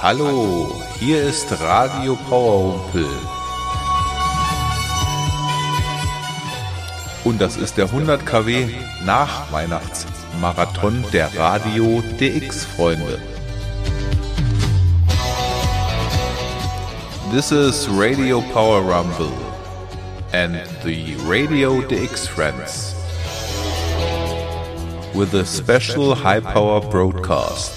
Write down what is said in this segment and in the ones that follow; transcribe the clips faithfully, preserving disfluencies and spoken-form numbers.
Hallo, hier ist Radio Powerrumpel. Und das ist der hundert Kilometer Nachweihnachtsmarathon der Radio D X-Freunde. This is Radio Power Rumble and the Radio D X friends with a special high power broadcast.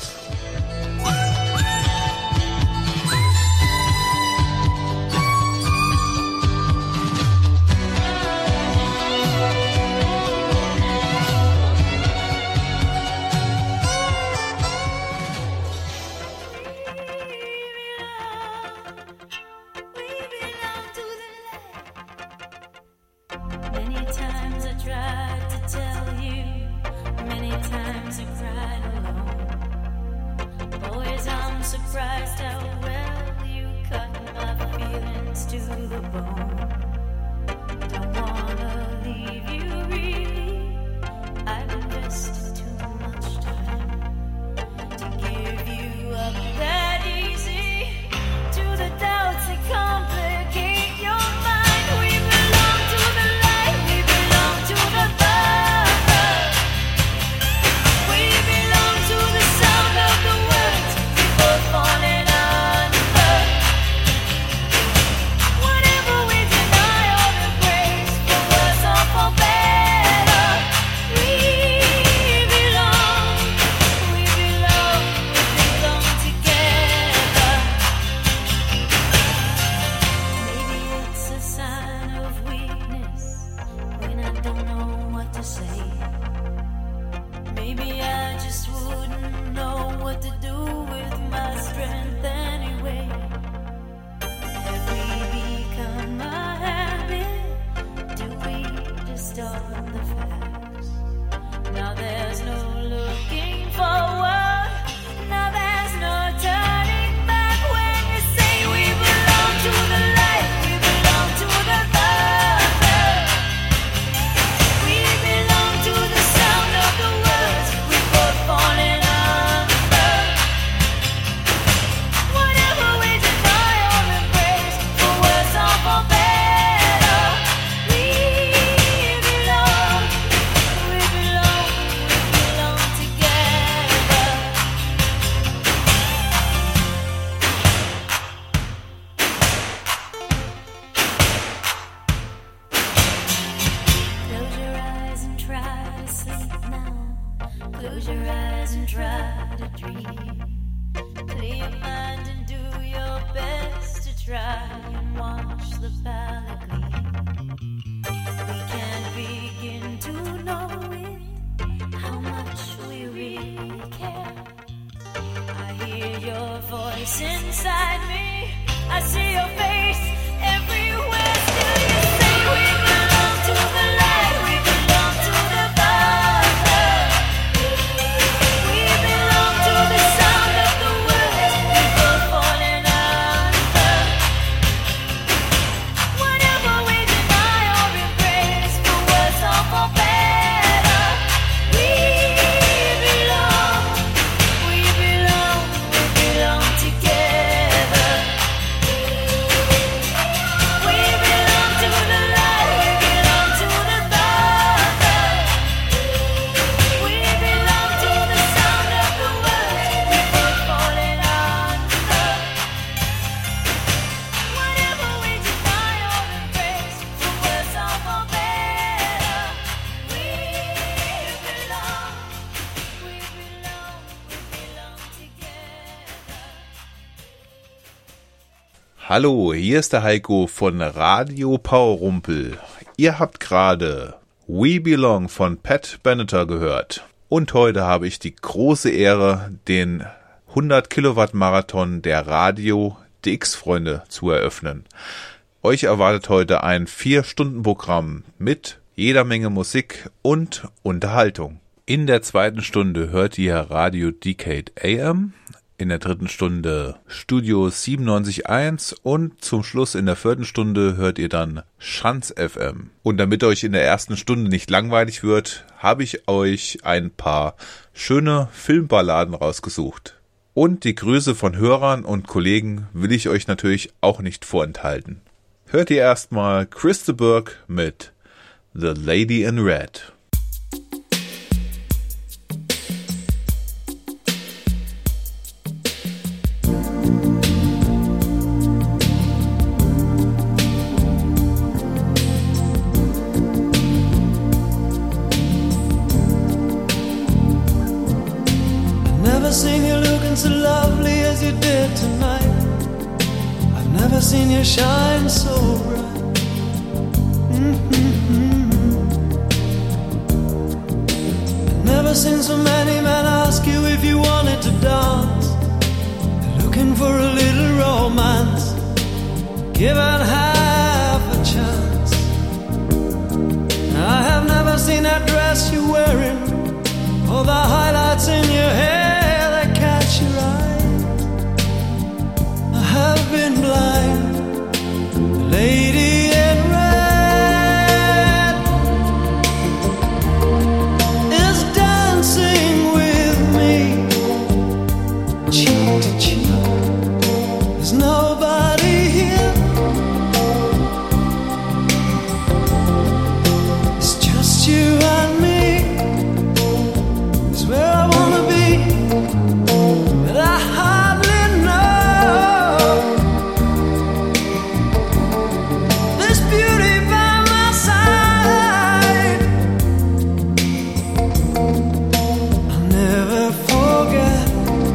Hallo, hier ist der Heiko von Radio Powerrumpel. Ihr habt gerade We Belong von Pat Benatar gehört. Und heute habe ich die große Ehre, den hundert Kilowatt Marathon der Radio D X-Freunde zu eröffnen. Euch erwartet heute ein vier Stunden Programm mit jeder Menge Musik und Unterhaltung. In der zweiten Stunde hört ihr Radio Decade A M. In der dritten Stunde Studio siebenundneunzig Komma eins und zum Schluss in der vierten Stunde hört ihr dann Schanz F M. Und damit euch in der ersten Stunde nicht langweilig wird, habe ich euch ein paar schöne Filmballaden rausgesucht. Und die Grüße von Hörern und Kollegen will ich euch natürlich auch nicht vorenthalten. Hört ihr erstmal Chris de Burgh mit The Lady in Red. Seen you looking so lovely as you did tonight. I've never seen you shine so bright. Mm-hmm. I've never seen so many men ask you if you wanted to dance. They're looking for a little romance, given half a chance. I have never seen that dress you're wearing, or the highlights in your hair. Your eyes. I have been blind. The lady in red is dancing with me, cheek to cheek. There's nobody here. It's just you and me. It's where I wanna be. I hardly know this beauty by my side. I'll never forget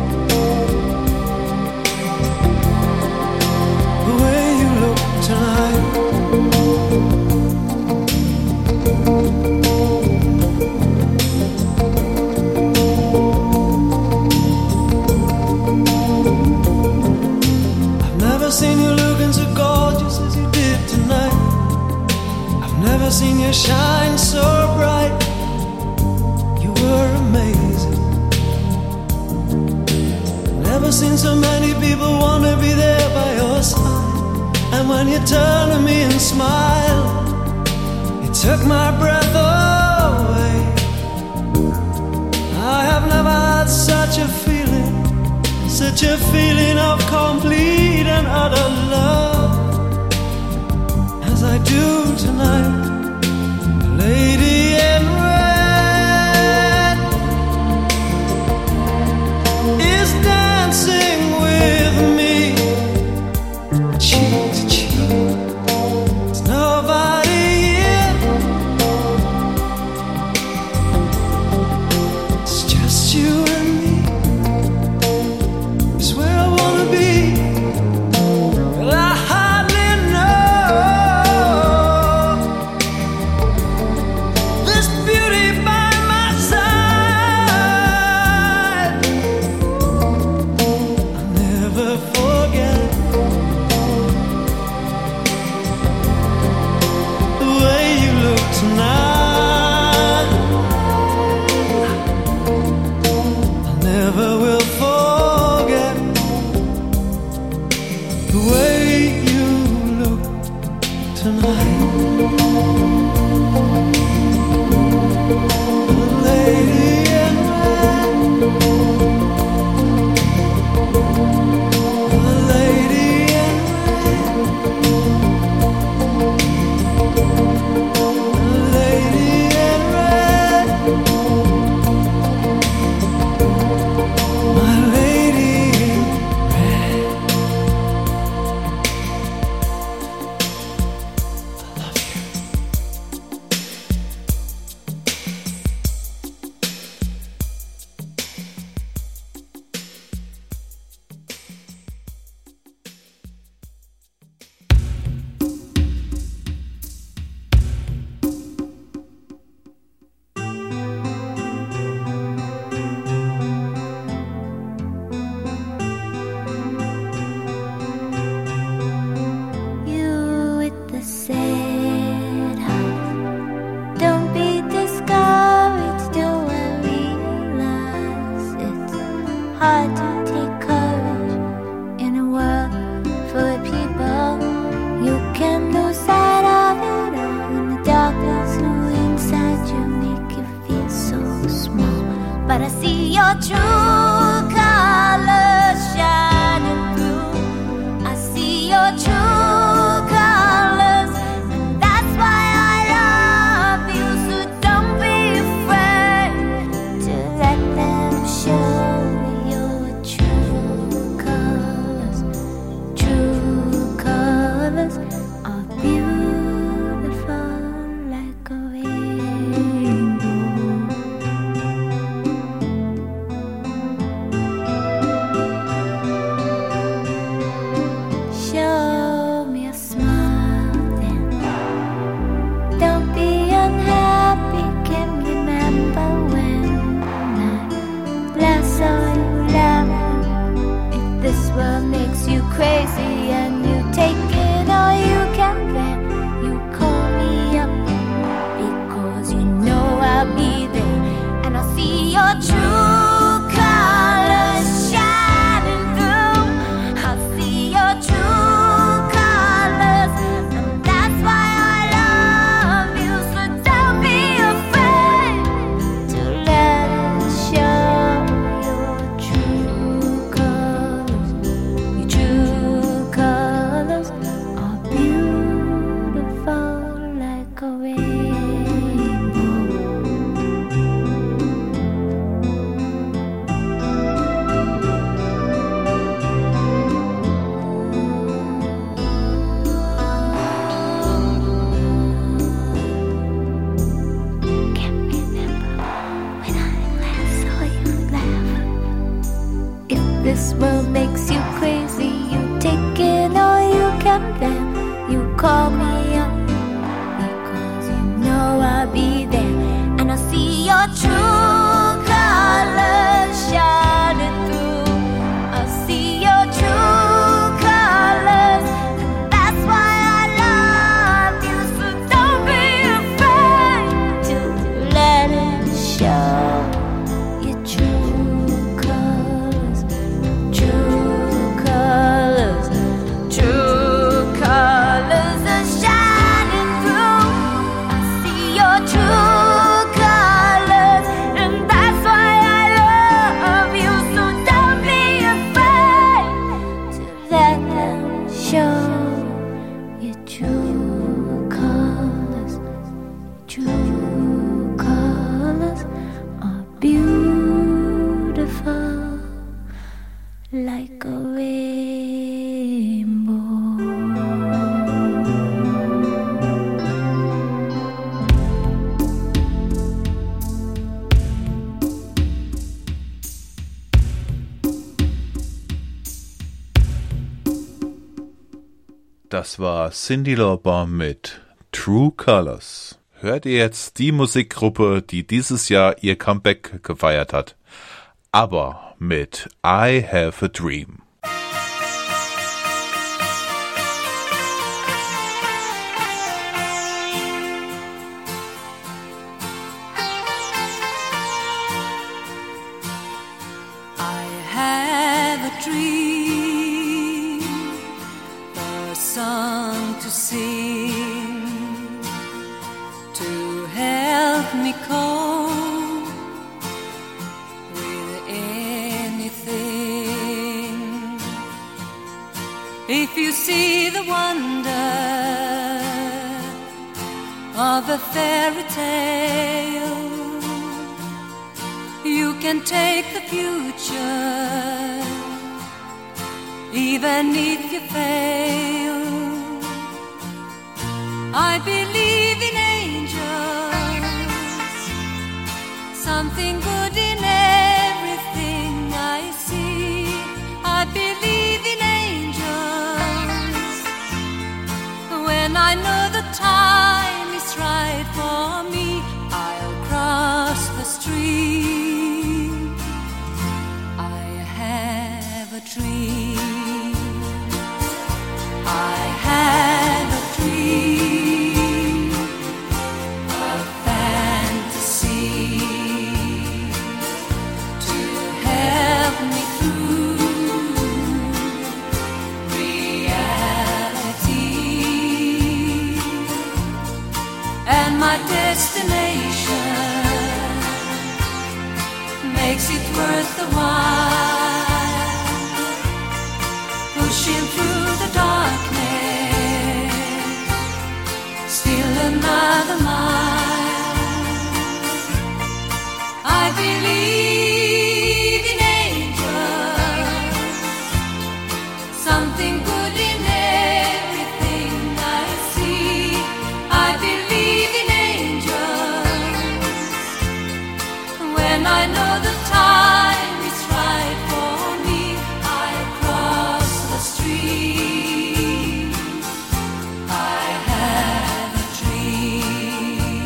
the way you look tonight. Seen you looking so gorgeous as you did tonight. I've never seen you shine so bright. You were amazing. Never seen so many people want to be there by your side. And when you turned to me and smiled, it took my breath away. I have never had such a feeling, such a feeling of complete and utter love as I do tonight. Lady in red is dancing with me, cheek to cheek. There's nobody here. It's just you and me. But I see your true colors. call me up, because you know I'll be there, and I'll see your true colors shining through. I'll see your true colors, and that's why I love you. So don't be afraid to let it show. Your true colors, true colors, true colors are shining through. I see your true colors, and that's why I love you. So don't be afraid to let them show. Your true colors, true colors are beautiful like a rainbow. Das war Cyndi Lauper mit True Colors. Hört ihr jetzt die Musikgruppe, die dieses Jahr ihr Comeback gefeiert hat? Aber mit I Have a Dream. I have a dream, a song to sing, to help me cope with anything. If you see the wonder of a fairy tale, you can take the future, even if you fail. I believe in angels, something good in everything I see. I believe in angels, when I know the time is right for me, I'll cross the street. Dream. I have a dream, a fantasy to help me through reality, and my destination makes it worth the while. Pushing through the darkness, still another mile. I believe in angels, something good in everything I see. I believe in angels, when I know the time is right for me, I cross the street. I have a dream.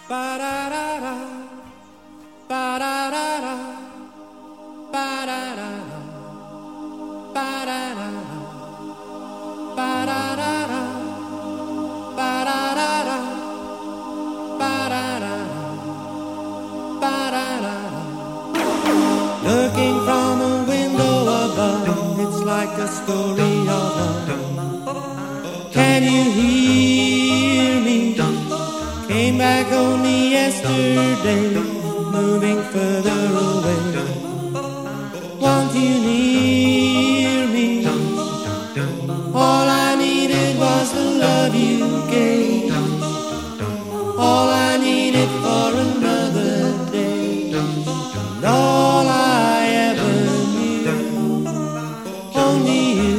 Ba-da-da-da, ba-da-da-da, ba-da-da-da, ba-da-da-da, ba-da-da-da, ba-da-da-da, ba-da-da-da, ba-da-da-da. Looking from a window above, it's like a story of love. Can you hear me? Came back only yesterday, moving further away. Want you near me? All I needed was the love you gave. All I needed for another day. And all I ever knew, only you.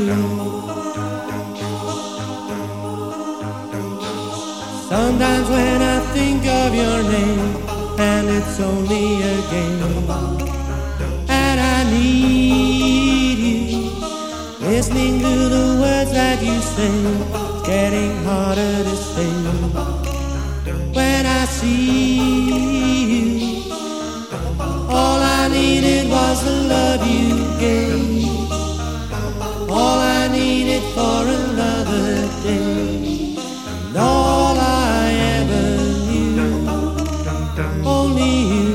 Sometimes when I think of your name, and it's only a game, and I need you, listening to the words that you say, it's getting harder to say. When I see you, all I needed was the love you gave. All I needed for another day. And all I ever knew, only you.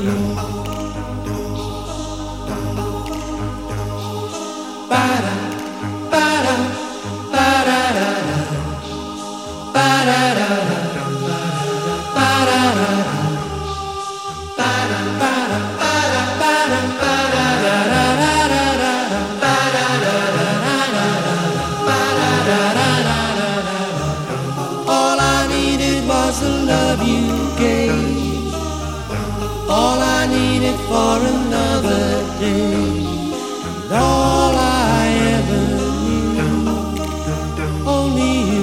Ba-da, ba-da, ba-da-da-da, ba-da-da-da, ba-da-da-da, ba-da, ba-da, ba-da, ba-da, ba-da-da-da-da-da, ba-da-da-da-da-da-da. All I needed was the love you gave. All I needed for another day. And all I ever knew, only you.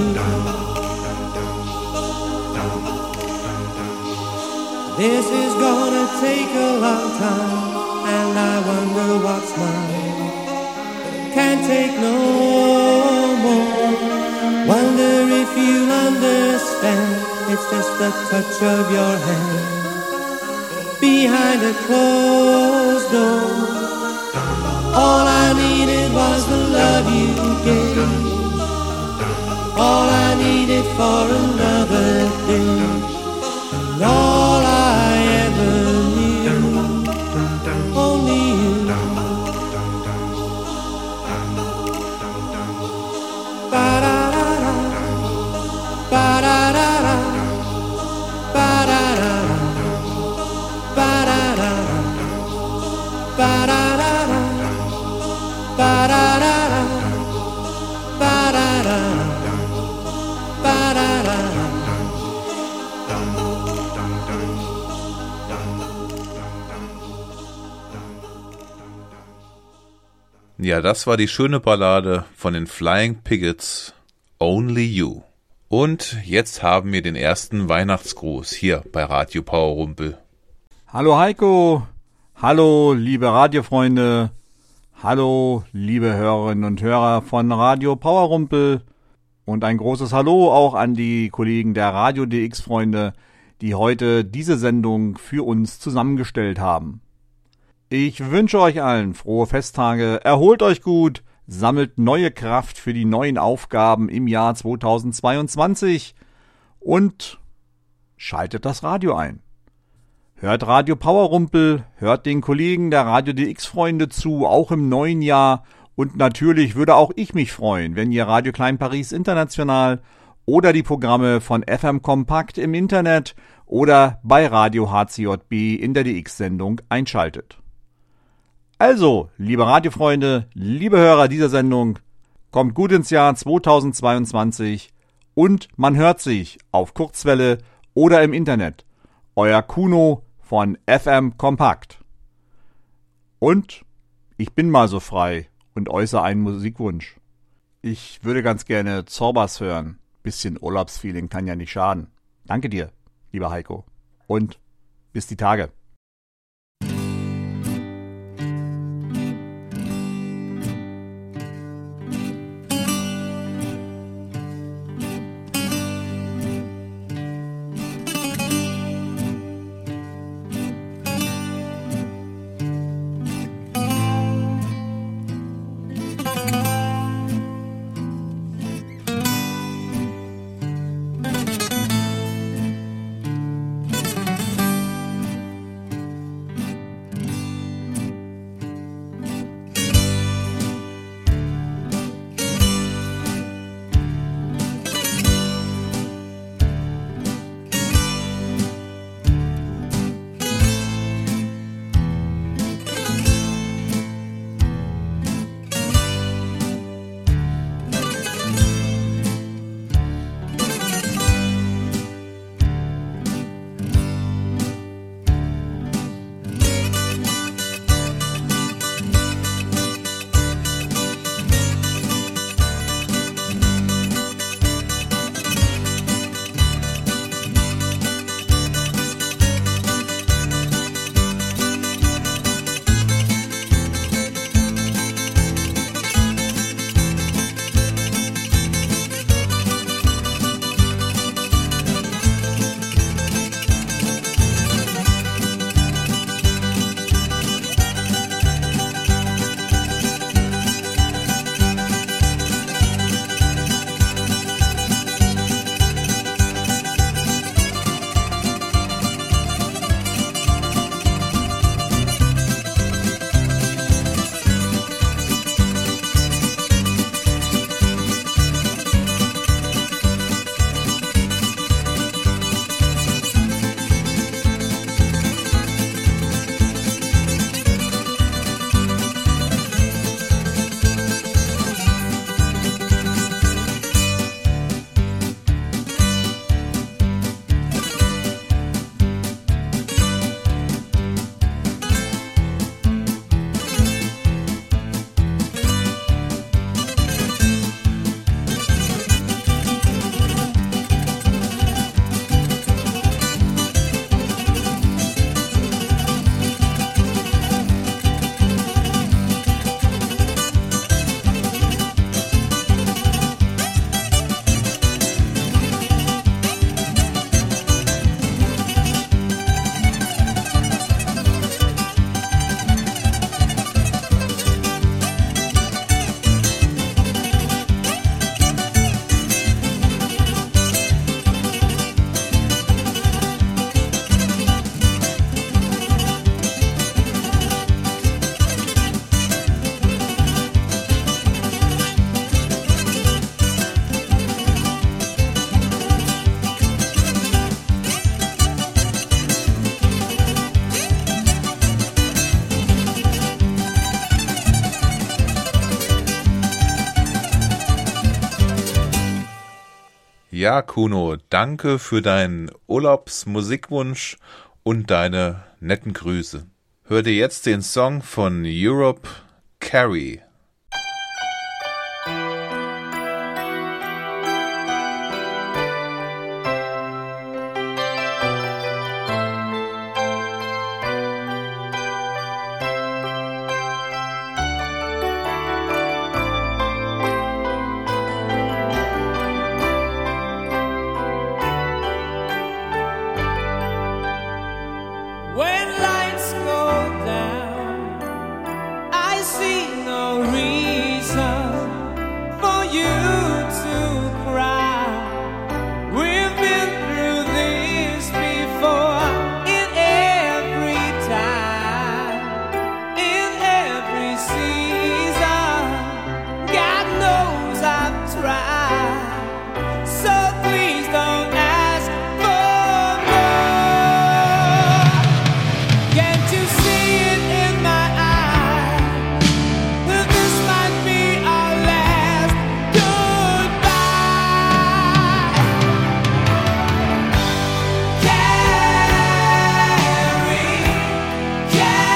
This is gonna take a long time, and I wonder what's mine. Can't take no more. Wonder if you understand, it's just the touch of your hand behind a closed door. All I needed was the love you gave. All I needed for another day. And all I ever knew, only you. Ba-da-da-da, ba-da-da-da, ba-da-da-da, ba-da-da-da, ba-da-da-da, ba-da-da-da, ba-da-da-da, ba-da-da-da. Ja, das war die schöne Ballade von den Flying Pickets, Only You. Und jetzt haben wir den ersten Weihnachtsgruß hier bei Radio Powerrumpel. Hallo Heiko, hallo liebe Radiofreunde, hallo liebe Hörerinnen und Hörer von Radio Powerrumpel und ein großes Hallo auch an die Kollegen der Radio D X-Freunde, die heute diese Sendung für uns zusammengestellt haben. Ich wünsche euch allen frohe Festtage, erholt euch gut, sammelt neue Kraft für die neuen Aufgaben im Jahr zweitausendzweiundzwanzig und schaltet das Radio ein. Hört Radio Powerrumpel, hört den Kollegen der Radio D X-Freunde zu, auch im neuen Jahr. Und natürlich würde auch ich mich freuen, wenn ihr Radio Klein Paris International oder die Programme von F M Kompakt im Internet oder bei Radio H C J B in der D X-Sendung einschaltet. Also, liebe Radiofreunde, liebe Hörer dieser Sendung, kommt gut ins Jahr zweitausendzweiundzwanzig und man hört sich auf Kurzwelle oder im Internet. Euer Kuno von F M Kompakt. Und ich bin mal so frei und äußere einen Musikwunsch. Ich würde ganz gerne Zorbas hören. Bisschen Urlaubsfeeling kann ja nicht schaden. Danke dir, lieber Heiko. Und bis die Tage. Ja, Kuno, danke für deinen Urlaubsmusikwunsch und deine netten Grüße. Hör dir jetzt den Song von Europe, Carrie. When lights go down, I see no reason for you to cry. We've been through this before, in every time, in every season. God knows I've tried, so please don't ask for more. Can't you see it in my eyes? That this might be our last goodbye. Carrie,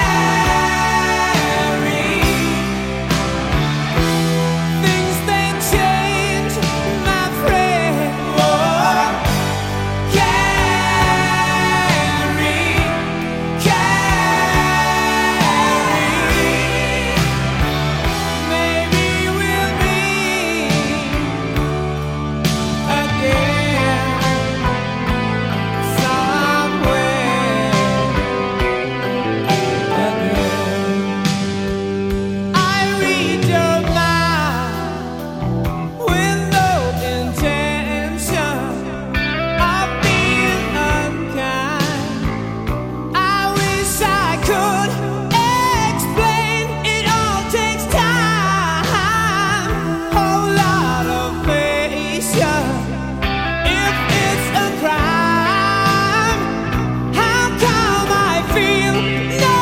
Carrie, things they change, my friend. Oh, Carrie, Carrie, maybe we'll meet again somewhere again. I read your mind with no intention of being unkind. I wish I could explain. It all takes time, whole lot of patience. If it's a crime, how come I feel no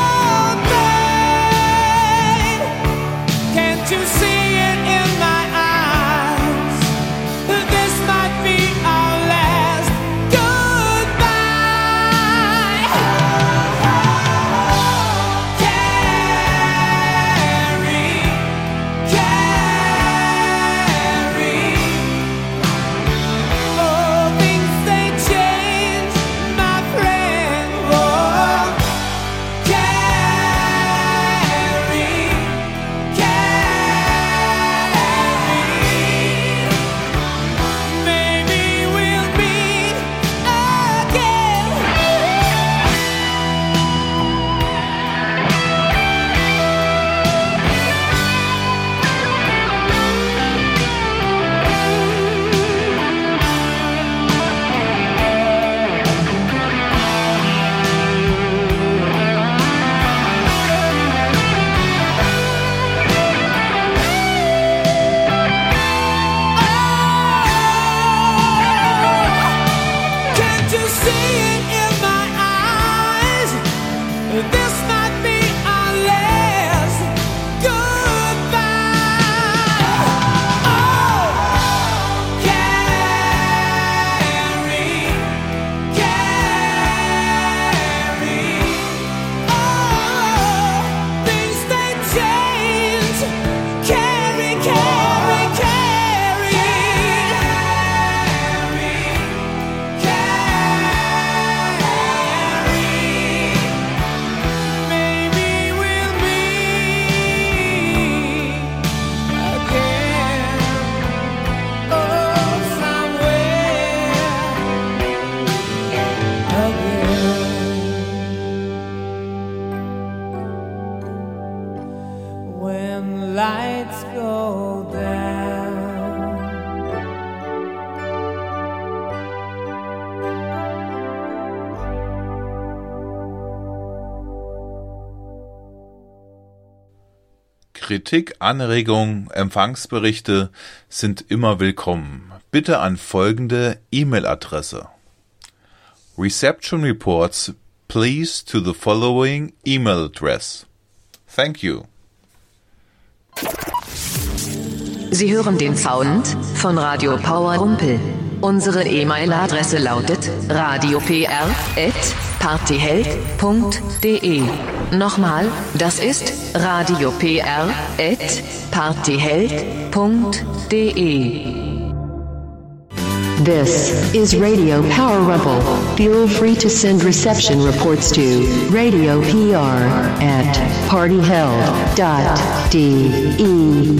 pain? Can't you see it in my eyes? That this might be our last goodbye. Carrie, Carrie, oh, things they change, my friend. Oh, Carrie, Carrie, maybe we'll meet again. Can't you see it in my eyes? This might be our last goodbye. Oh, Carrie, Carrie, oh, things they change. Carrie, Carrie, Carrie, Carrie, maybe we'll meet again. Oh, somewhere again. When lights go down, Kritik, Anregungen, Empfangsberichte sind immer willkommen. Bitte an folgende E-Mail-Adresse: Reception reports please to the following email address. Thank you. Sie hören den Sound von Radio Power Rumpel. Unsere E-Mail-Adresse lautet radiopr at partyheld punkt de. Nochmal, das ist radiopr at partyheld punkt de. This is Radio Power Rumble. Feel free to send reception reports to radio P R at partyheld dot de.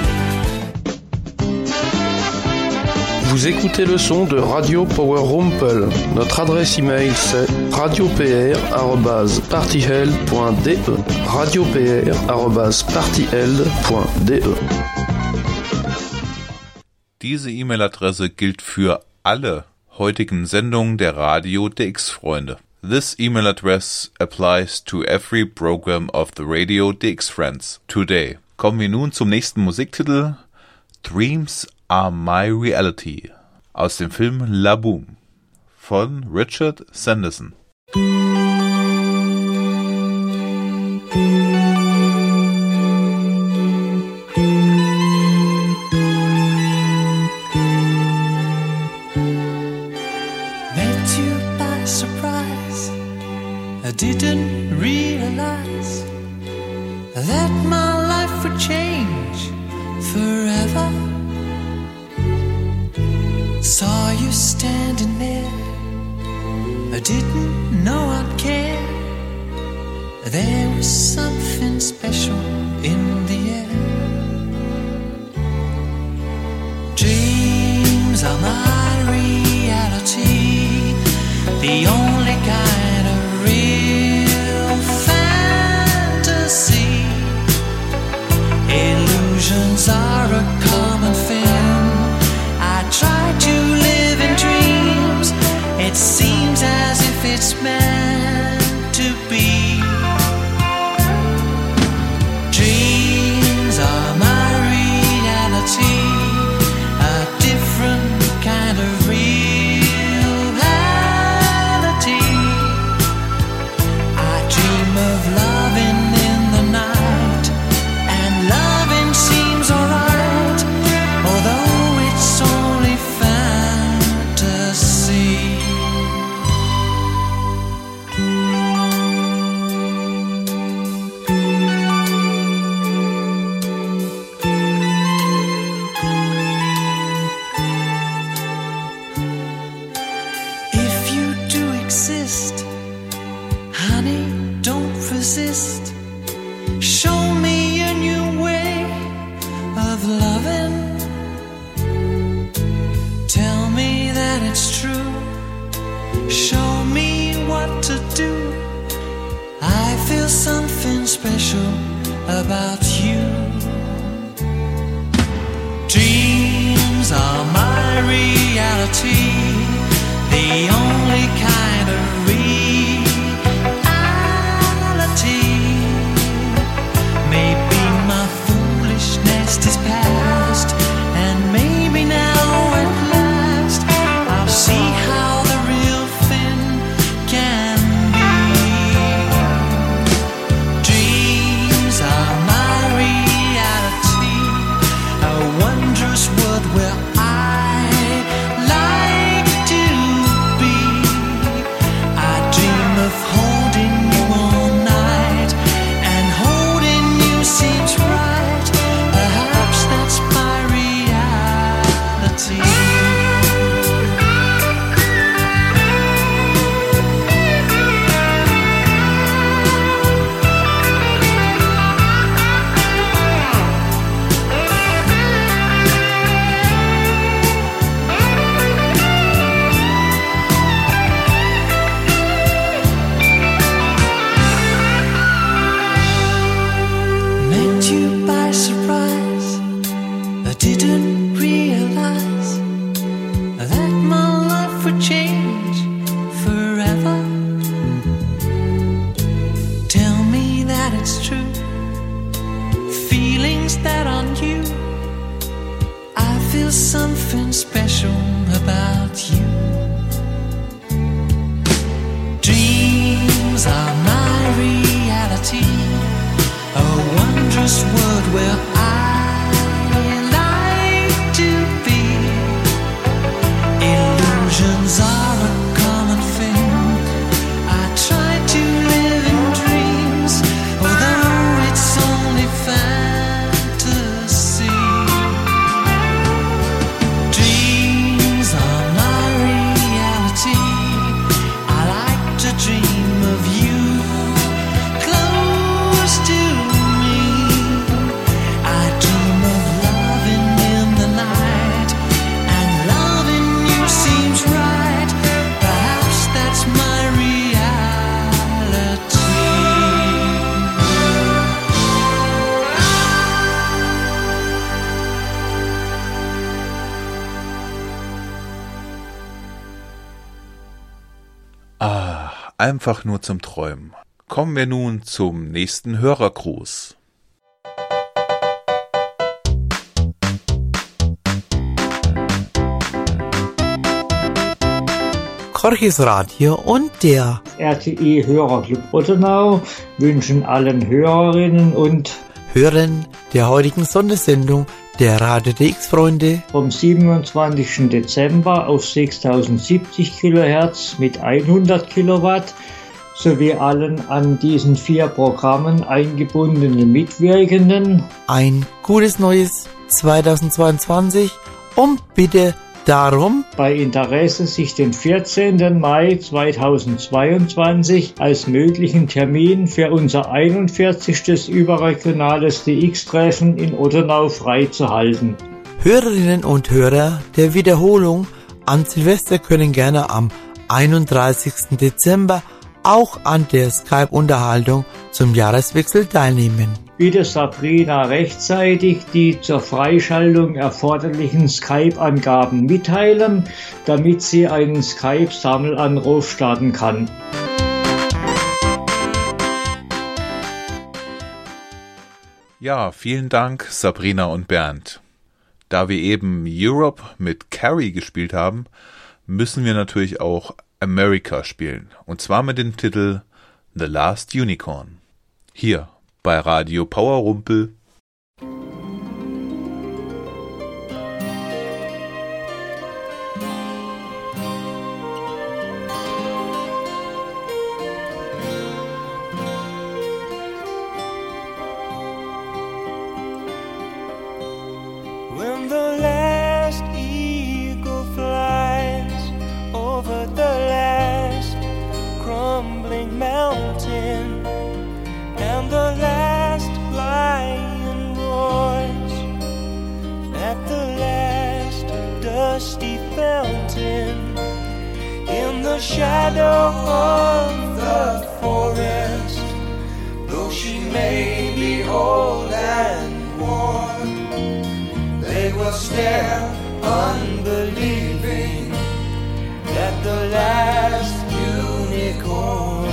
Vous écoutez le son de Radio Power Rumble. Notre adresse email c'est radiopr arobase partyheld point de. radiopr arobase partyheld point de. Diese E-Mail-Adresse gilt für alle heutigen Sendungen der Radio D X-Freunde. This email address applies to every program of the Radio D X Friends today. Kommen wir nun zum nächsten Musiktitel. Dreams Are My Reality aus dem Film La Boom von Richard Sanderson. I didn't realize that my life would change forever. Saw you standing there, I didn't know I'd care. There was something special in the air. Dreams are my reality, the only kind of real fantasy. Illusions are a common thing. I try to live in dreams. It seems as if it's meant to be. Dreams are my reality, a different kind of reality. I dream of loving in the night, and loving seems alright, although it's only fantasy. If you do exist, honey, don't resist. Show me a new way of loving. Tell me that it's true. Show me what to do. I feel something special about you. Dreams are my reality, the only kind of reality. Maybe my foolishness is past, and maybe now at last I'll see how the real thing can be. Dreams are my reality, a wondrous world where I like to be. I dream of holding you all night, and holding you seems right. Perhaps that's my reality. Met you by surprise, I didn't realize that my life would change forever. Tell me that it's true, feelings that are new. I feel something special about you. Dreams are my reality, a wondrous world where I like to be. einfach nur zum Träumen. Kommen wir nun zum nächsten Hörergruß. Korchis Radio und der R T E-Hörerclub Ottenau wünschen allen Hörerinnen und Hörern der heutigen Sondersendung der Radio D X-Freunde vom siebenundzwanzigsten Dezember auf sechstausendsiebzig Kilohertz mit hundert Kilowatt sowie allen an diesen vier Programmen eingebundenen Mitwirkenden ein gutes neues zweitausendzweiundzwanzig und bitte darum, bei Interesse sich den vierzehnten Mai zweitausendzweiundzwanzig als möglichen Termin für unser einundvierzigstes überregionales D X-Treffen in Ottenau freizuhalten. Hörerinnen und Hörer der Wiederholung an Silvester können gerne am einunddreißigsten Dezember auch an der Skype-Unterhaltung zum Jahreswechsel teilnehmen. Bitte Sabrina rechtzeitig die zur Freischaltung erforderlichen Skype-Angaben mitteilen, damit sie einen Skype-Sammelanruf starten kann. Ja, vielen Dank Sabrina und Bernd. Da wir eben Europe mit Carrie gespielt haben, müssen wir natürlich auch America spielen. Und zwar mit dem Titel The Last Unicorn. Hier bei Radio Power Rumpel. When the last eagle flies over the last crumbling mountain, and the last lion roars at the last dusty fountain, in the shadow of the forest, though she may be old and worn, they will stare unbelieving at the last unicorn.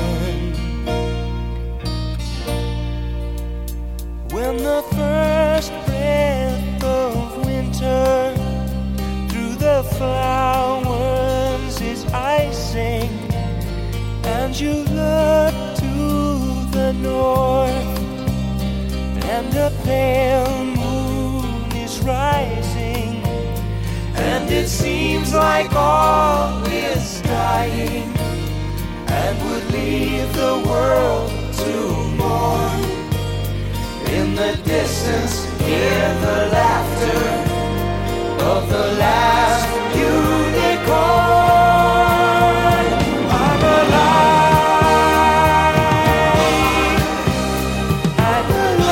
When the first breath of winter through the flowers is icing, and you look to the north, and a pale moon is rising, and it seems like all is dying, and would leave the world to mourn. In the distance, hear the laughter of the last unicorn. I'm alive, I'm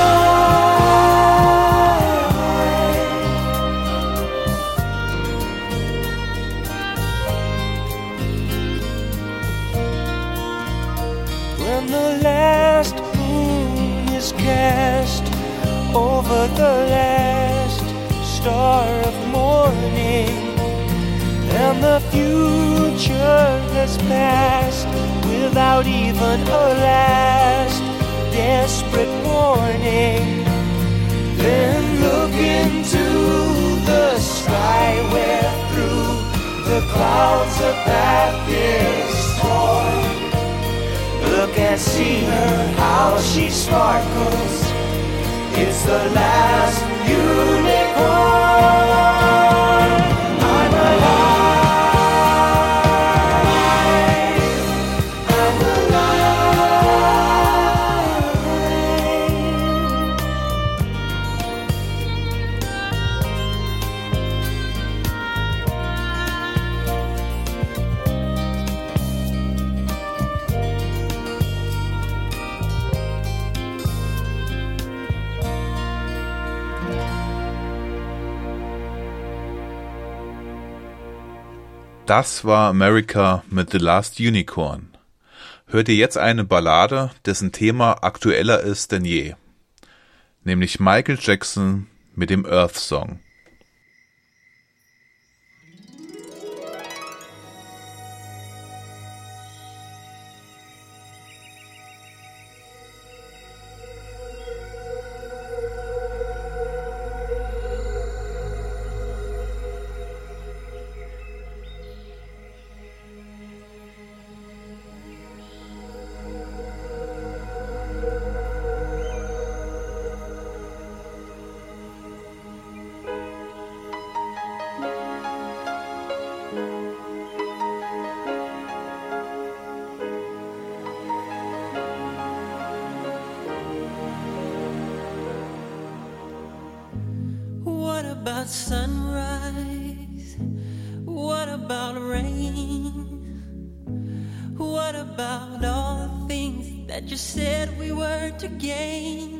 alive. When the last moon is cast over the last star of morning, and the future has passed without even a last desperate warning, then look into the sky where through the clouds a path is torn. Look and see her, how she sparkles. It's the last unicorn. I'm alive, I'm Das war America mit The Last Unicorn. Hört ihr jetzt eine Ballade, dessen Thema aktueller ist denn je. Nämlich Michael Jackson mit dem Earth Song. about sunrise? What about rain? What about all the things that you said we were to gain?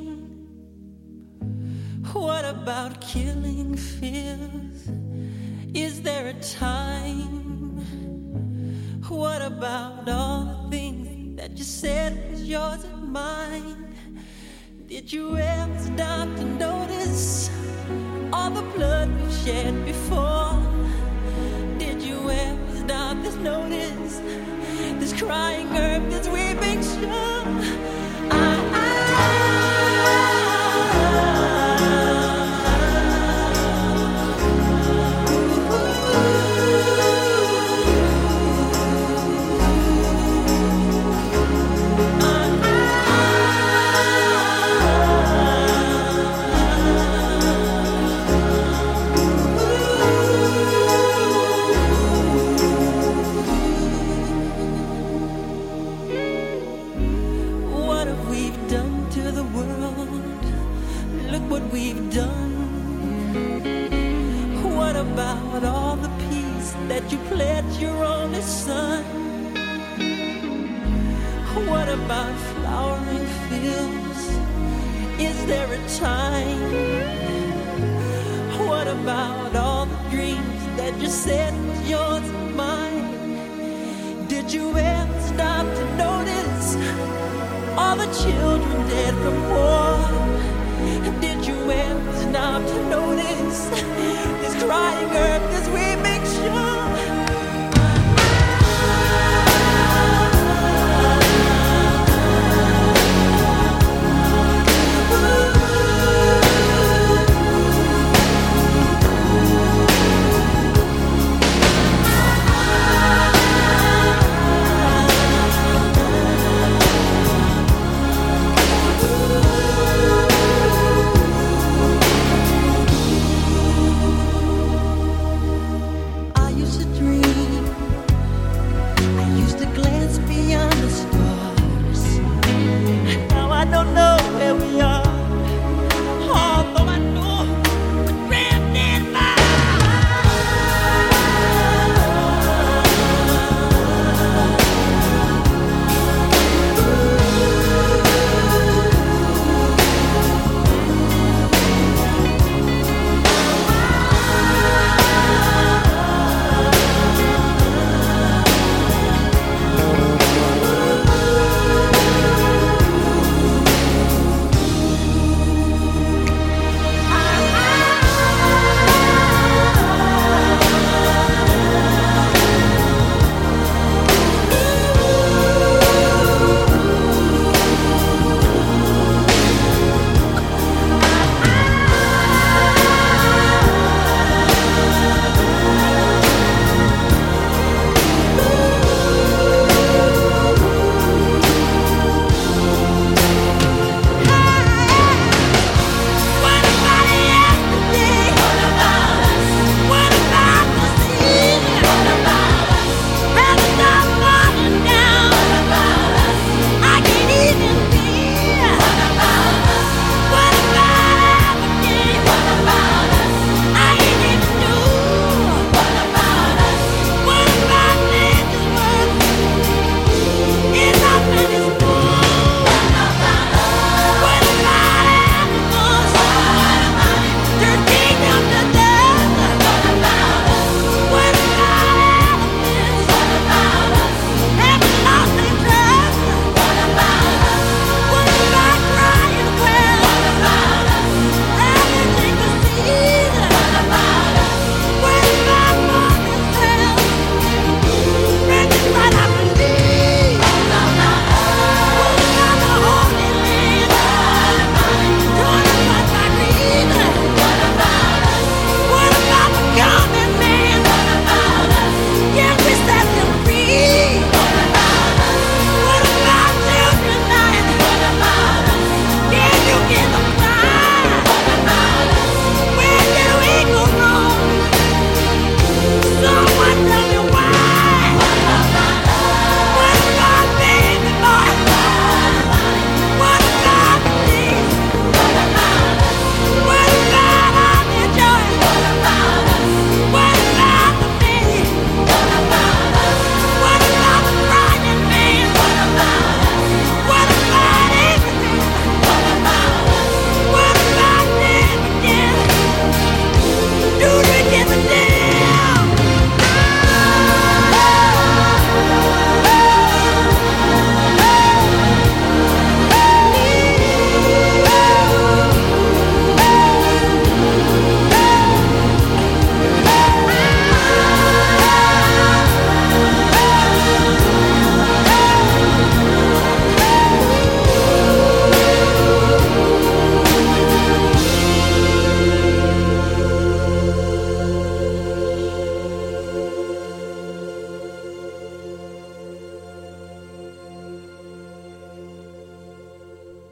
What about killing fears? Is there a time? What about all the things that you said was yours and mine? Did you ever stop to notice all the blood we've shed before? Did you ever stop to notice this crying earth, this weeping shore? I, I, what we've done. What about all the peace that you pledged your only son? What about flowering fields? Is there a time? What about all the dreams that you said was yours and mine? Did you ever stop to notice all the children dead from war? Did you ever stop to notice this crying earth, this weeping shore?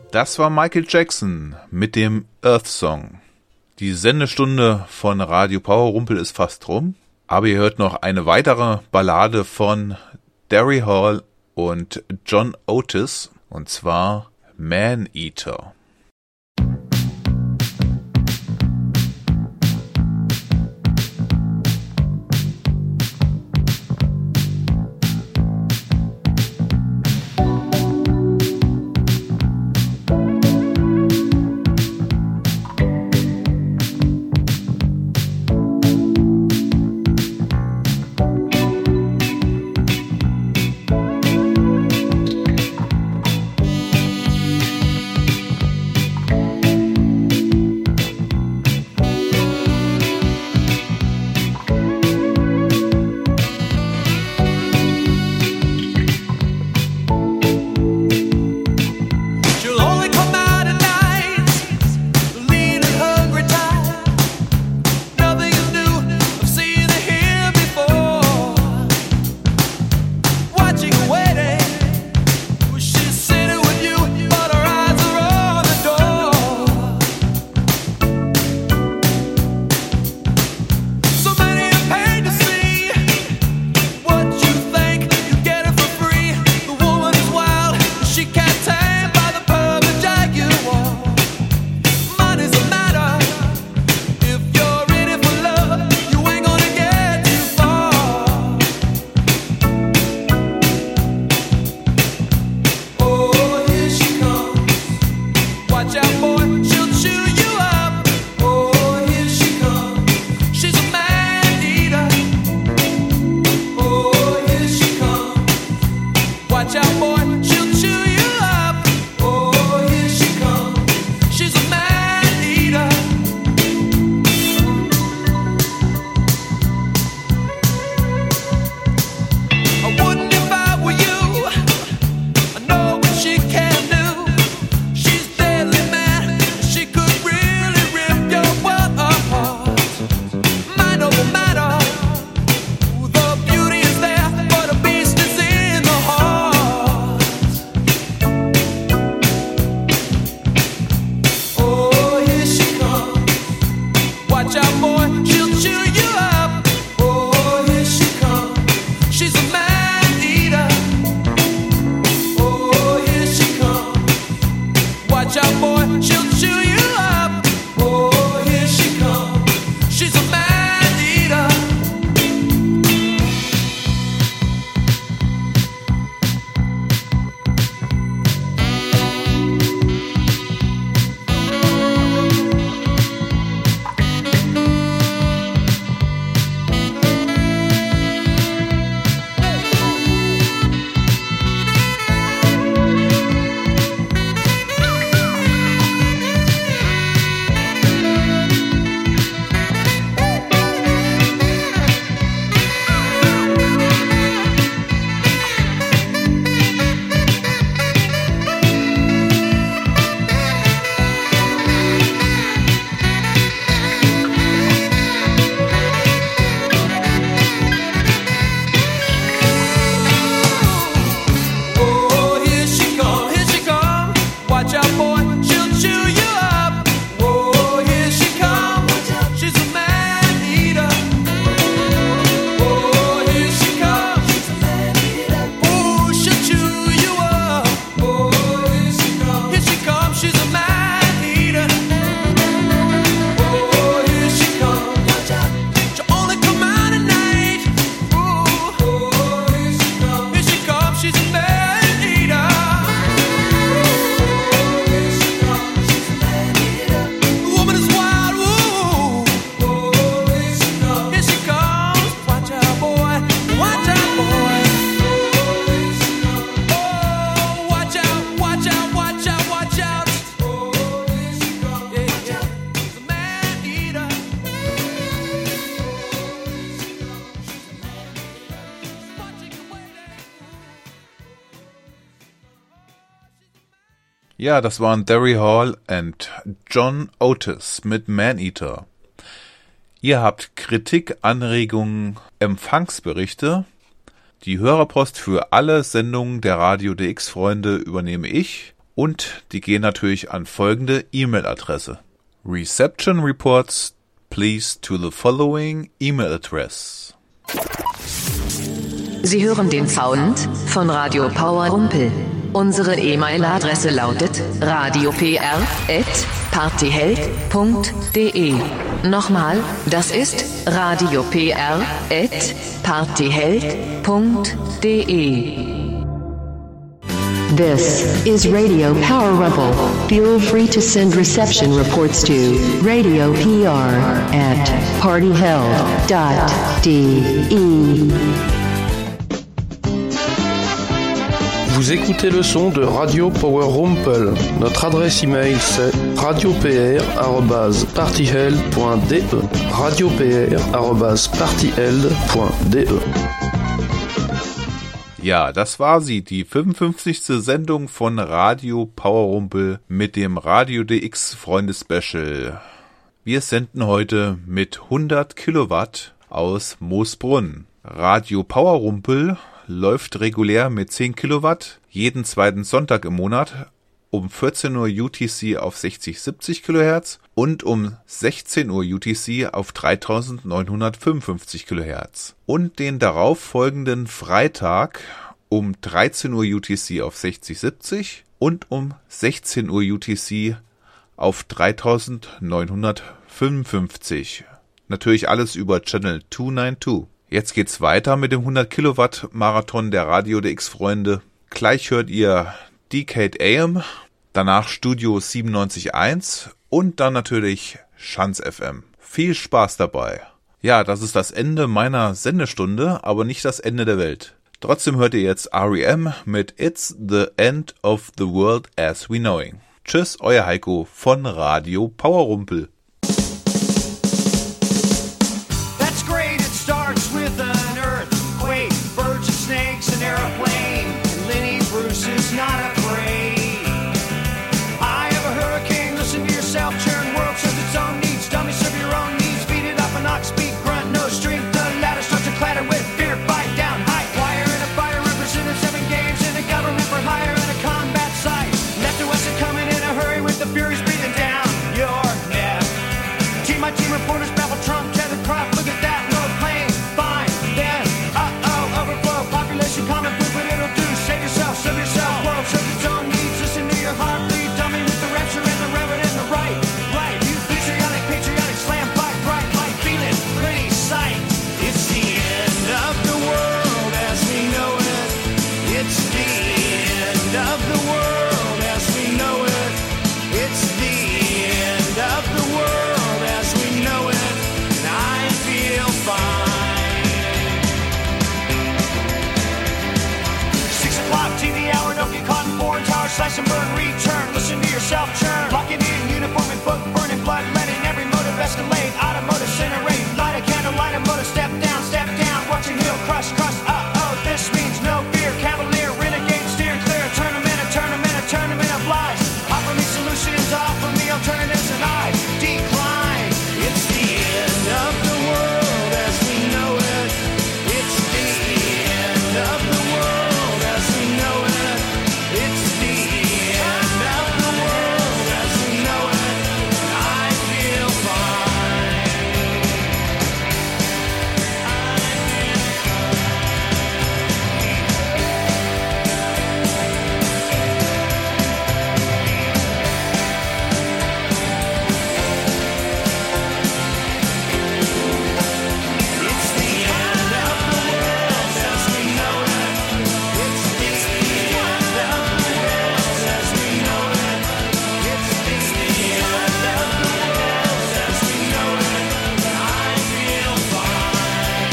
Das war Michael Jackson mit dem Earth Song. Die Sendestunde von Radio Power Rumpel ist fast rum, aber ihr hört noch eine weitere Ballade von Derry Hall und John Otis, und zwar Man Eater. Ja, das waren Derry Hall und John Otis mit Man Eater. Ihr habt Kritik, Anregungen, Empfangsberichte. Die Hörerpost für alle Sendungen der Radio D X Freunde übernehme ich. Und die gehen natürlich an folgende E-Mail-Adresse. Reception reports please to the following email address. Sie hören den Sound von Radio Power Rumpel. Unsere E-Mail-Adresse lautet radiopr at partyheld punkt de. Nochmal, das ist radiopr at partyheld punkt de. This is Radio Power Rumble. Feel free to send reception reports to radio P R at partyheld dot de. Vous écoutez le son de Radio Power Rumpel. Notre adresse email c'est radiopr arobase partyheld point de. radiopr arobase partyheld point de. Ja, das war sie, die fünfundfünfzigste Sendung von Radio Power Rumpel mit dem Radio D X Freunde Special. Wir senden heute mit hundert Kilowatt aus Moosbrunn. Radio Power Rumpel läuft regulär mit zehn Kilowatt jeden zweiten Sonntag im Monat um vierzehn Uhr U T C auf sechzig siebzig Kilohertz und um sechzehn Uhr U T C auf dreitausendneunhundertfünfundfünfzig Kilohertz. Und den darauf folgenden Freitag um dreizehn Uhr U T C auf sechzig siebzig und um sechzehn Uhr U T C auf dreitausendneunhundertfünfundfünfzig. Natürlich alles über Channel zweihundertzweiundneunzig. Jetzt geht's weiter mit dem hundert Kilowatt Marathon der Radio D X Freunde. Gleich hört ihr Decade A M, danach Studio siebenundneunzig Komma eins und dann natürlich Schanz F M. Viel Spaß dabei. Ja, das ist das Ende meiner Sendestunde, aber nicht das Ende der Welt. Trotzdem hört ihr jetzt R E M mit It's the End of the World as We Knowing. Tschüss, euer Heiko von Radio Power Rumpel. That's great, it starts with an earthquake, birds and snakes, an airplane, and Lenny Bruce is not afraid. I have a hurricane, listen to yourself, churn world serves its own needs, dummy serve your own needs, beat it up and knock, speak, grunt, no strength, the ladder starts to clatter with fear, bite down, high wire and a fire, represented seven games in a government for hire and a combat site, left to west and coming in a hurry with the furies breathing down your neck. Team my team reporters babble Trump, tethered crop, look at that, no plane, fine, then, uh-oh, overflow, population common food, but it'll do, save yourself, serve yourself, world serves its own needs, listen to your heart bleed, dummy with the rapture and the reverend and the right, right, you patriotic, patriotic, slam, fight, bright, light, feeling, pretty sight, it's the end of the world as we know it, it's the end of the world as we know it, it's the end of the world as we know it, and I feel fine. Six o'clock T V hour, don't get caught in foreign towers, slash and burn, return, listen to yourself churn, locking in, uniform and book, burning blood, letting every motive escalate, automotive incinerate, light a candle, light a motor, step down, step down, watching hill crush, crush, uh-oh, this means no fear, cavalier, renegade, steer clear, tournament, a tournament, a tournament of lies, offer me solutions, offer me alternatives, and I decline, it's the end of the world as we know it, it's the end of the world as we know it, it's the end of the world as we know it, and I feel fine. It's the end of the world as we know it, it's the end of the world as we know it, it's the end of the world as we know it, and I feel fine.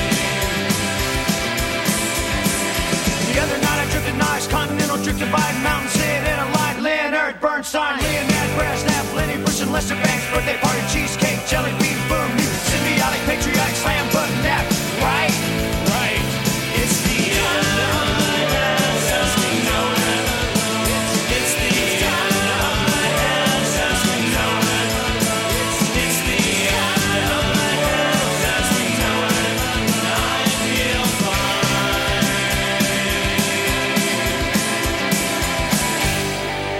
The other night I drifted nice, continental drifted by mountain, sit in a line, Leonard Bernstein, Leonard Brasnap, Lenny Bruce and Lester Banks, birthday party, cheesecake, jelly bean, boom, you symbiotic, patriotic, slam, button, nap, right, right, it's the end of the world as we know it, it's, it's the end of the world as we know it, it's, it's the end of the world as we know it, and I feel fine.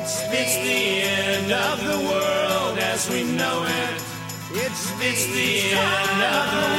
It's, it's the end of the world as we know it. It's, it's the end of the